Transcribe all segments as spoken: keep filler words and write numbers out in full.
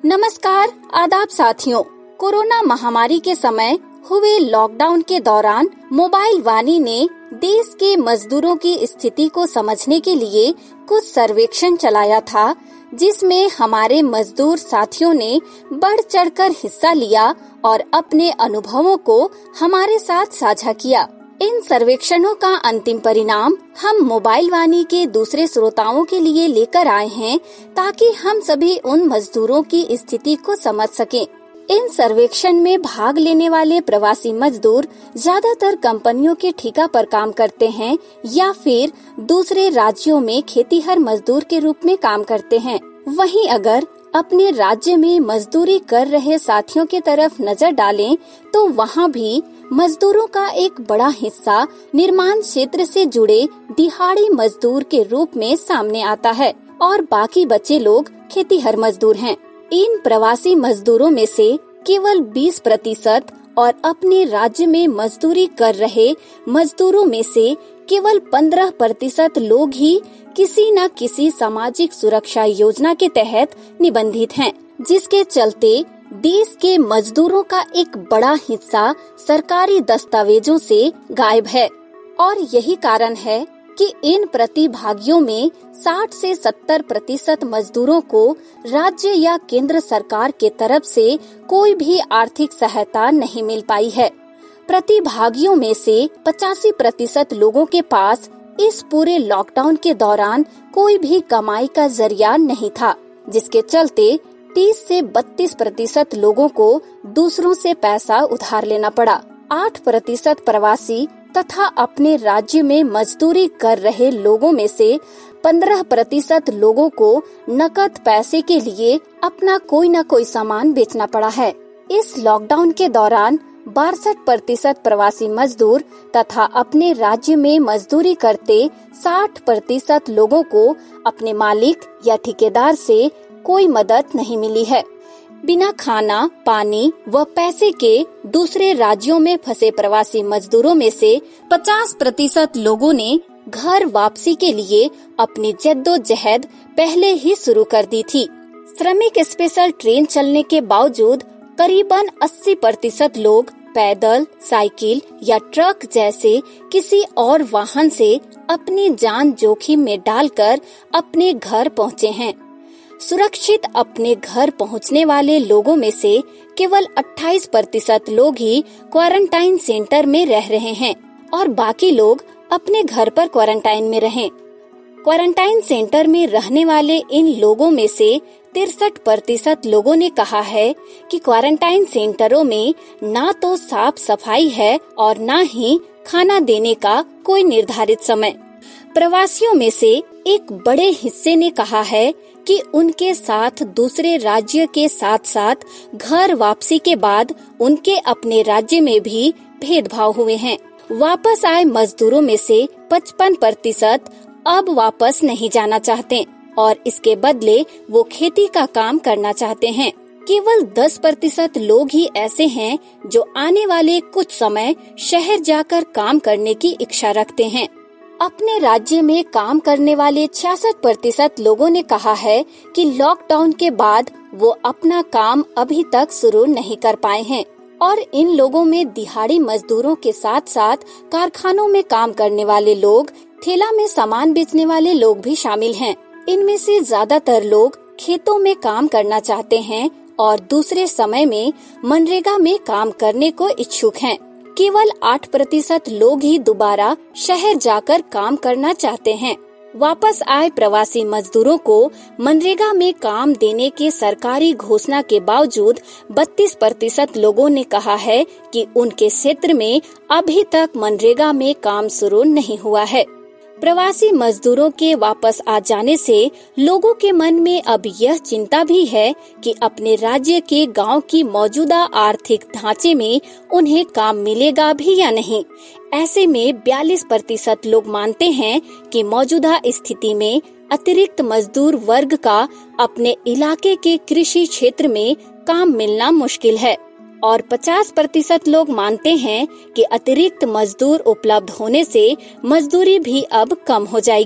नमस्कार, आदाब साथियों। कोरोना महामारी के समय हुए लॉकडाउन के दौरान मोबाइल वाणी ने देश के मजदूरों की स्थिति को समझने के लिए कुछ सर्वेक्षण चलाया था, जिसमें हमारे मजदूर साथियों ने बढ़ चढ़कर हिस्सा लिया और अपने अनुभवों को हमारे साथ साझा किया। इन सर्वेक्षणों का अंतिम परिणाम हम मोबाइल वाणी के दूसरे श्रोताओं के लिए लेकर आए हैं, ताकि हम सभी उन मजदूरों की स्थिति को समझ सकें। इन सर्वेक्षण में भाग लेने वाले प्रवासी मजदूर ज्यादातर कंपनियों के ठेका पर काम करते हैं या फिर दूसरे राज्यों में खेतीहर मजदूर के रूप में काम करते हैं। वहीं अगर अपने राज्य में मजदूरी कर रहे साथियों की तरफ नजर डालें, तो वहाँ भी मजदूरों का एक बड़ा हिस्सा निर्माण क्षेत्र से जुड़े दिहाड़ी मजदूर के रूप में सामने आता है और बाकी बचे लोग खेतीहर मजदूर हैं। इन प्रवासी मजदूरों में से केवल बीस प्रतिशत और अपने राज्य में मजदूरी कर रहे मजदूरों में से केवल पंद्रह प्रतिशत लोग ही किसी न किसी सामाजिक सुरक्षा योजना के तहत निबंधित हैं, जिसके चलते देश के मजदूरों का एक बड़ा हिस्सा सरकारी दस्तावेजों से गायब है। और यही कारण है कि इन प्रतिभागियों में साठ से सत्तर प्रतिशत मजदूरों को राज्य या केंद्र सरकार के तरफ से कोई भी आर्थिक सहायता नहीं मिल पाई है। प्रतिभागियों में से पचासी प्रतिशत लोगों के पास इस पूरे लॉकडाउन के दौरान कोई भी कमाई का जरिया नहीं था, जिसके चलते तीस से बत्तीस प्रतिशत लोगों को दूसरों से पैसा उधार लेना पड़ा। आठ प्रतिशत प्रवासी तथा अपने राज्य में मजदूरी कर रहे लोगों में से पंद्रह प्रतिशत लोगों को नकद पैसे के लिए अपना कोई न कोई सामान बेचना पड़ा है। इस लॉकडाउन के दौरान बासठ प्रतिशत प्रवासी मजदूर तथा अपने राज्य में मजदूरी करते साठ प्रतिशत लोगों को अपने मालिक या ठेकेदार से कोई मदद नहीं मिली है। बिना खाना, पानी व पैसे के दूसरे राज्यों में फंसे प्रवासी मजदूरों में से पचास प्रतिशत लोगों ने घर वापसी के लिए अपनी जद्दोजहद पहले ही शुरू कर दी थी। श्रमिक स्पेशल ट्रेन चलने के बावजूद करीबन अस्सी प्रतिशत लोग पैदल, साइकिल या ट्रक जैसे किसी और वाहन से अपनी जान जोखिम में डालकर अपने घर पहुँचे हैं। सुरक्षित अपने घर पहुंचने वाले लोगों में से केवल अट्ठाईस प्रतिशत लोग ही क्वारंटाइन सेंटर में रह रहे हैं और बाकी लोग अपने घर पर क्वारंटाइन में रहें। क्वारंटाइन सेंटर में रहने वाले इन लोगों में से तिरसठ प्रतिशत लोगों ने कहा है कि क्वारंटाइन सेंटरों में ना तो साफ सफाई है और न ही खाना देने का कोई निर्धारित समय। प्रवासियों में से एक बड़े हिस्से ने कहा है कि उनके साथ दूसरे राज्य के साथ साथ घर वापसी के बाद उनके अपने राज्य में भी भेदभाव हुए हैं। वापस आए मजदूरों में से पचपन प्रतिशत अब वापस नहीं जाना चाहते और इसके बदले वो खेती का काम करना चाहते हैं। केवल दस प्रतिशत लोग ही ऐसे हैं जो आने वाले कुछ समय शहर जाकर काम करने की इच्छा रखते हैं। अपने राज्य में काम करने वाले छियासठ प्रतिशत लोगों ने कहा है कि लॉकडाउन के बाद वो अपना काम अभी तक शुरू नहीं कर पाए हैं और इन लोगों में दिहाड़ी मजदूरों के साथ साथ कारखानों में काम करने वाले लोग, ठेला में सामान बेचने वाले लोग भी शामिल हैं। इनमें से ज्यादातर लोग खेतों में काम करना चाहते हैं और दूसरे समय में मनरेगा में काम करने को इच्छुक हैं। केवल आठ प्रतिशत लोग ही दोबारा शहर जाकर काम करना चाहते हैं। वापस आए प्रवासी मजदूरों को मनरेगा में काम देने के सरकारी घोषणा के बावजूद बत्तीस प्रतिशत लोगों ने कहा है कि उनके क्षेत्र में अभी तक मनरेगा में काम शुरू नहीं हुआ है। प्रवासी मजदूरों के वापस आ जाने से लोगों के मन में अब यह चिंता भी है कि अपने राज्य के गांव की मौजूदा आर्थिक ढांचे में उन्हें काम मिलेगा भी या नहीं। ऐसे में बयालीस प्रतिशत लोग मानते हैं कि मौजूदा स्थिति में अतिरिक्त मजदूर वर्ग का अपने इलाके के कृषि क्षेत्र में काम मिलना मुश्किल है और पचास प्रतिशत लोग मानते हैं कि अतिरिक्त मजदूर उपलब्ध होने से मजदूरी भी अब कम हो जाएगी।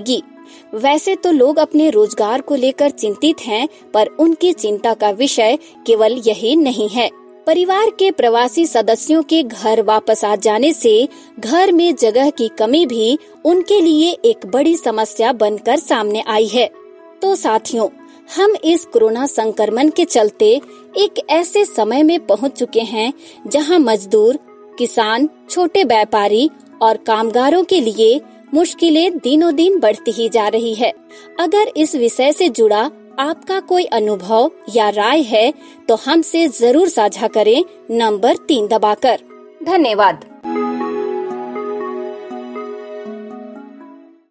वैसे तो लोग अपने रोजगार को लेकर चिंतित हैं, पर उनकी चिंता का विषय केवल यही नहीं है। परिवार के प्रवासी सदस्यों के घर वापस आ जाने से घर में जगह की कमी भी उनके लिए एक बड़ी समस्या बनकर सामने आई है। तो साथियों, हम इस कोरोना संक्रमण के चलते एक ऐसे समय में पहुंच चुके हैं जहां मजदूर, किसान, छोटे व्यापारी और कामगारों के लिए मुश्किलें दिनों दिन बढ़ती ही जा रही है। अगर इस विषय से जुड़ा आपका कोई अनुभव या राय है तो हमसे जरूर साझा करें नंबर तीन दबाकर। धन्यवाद।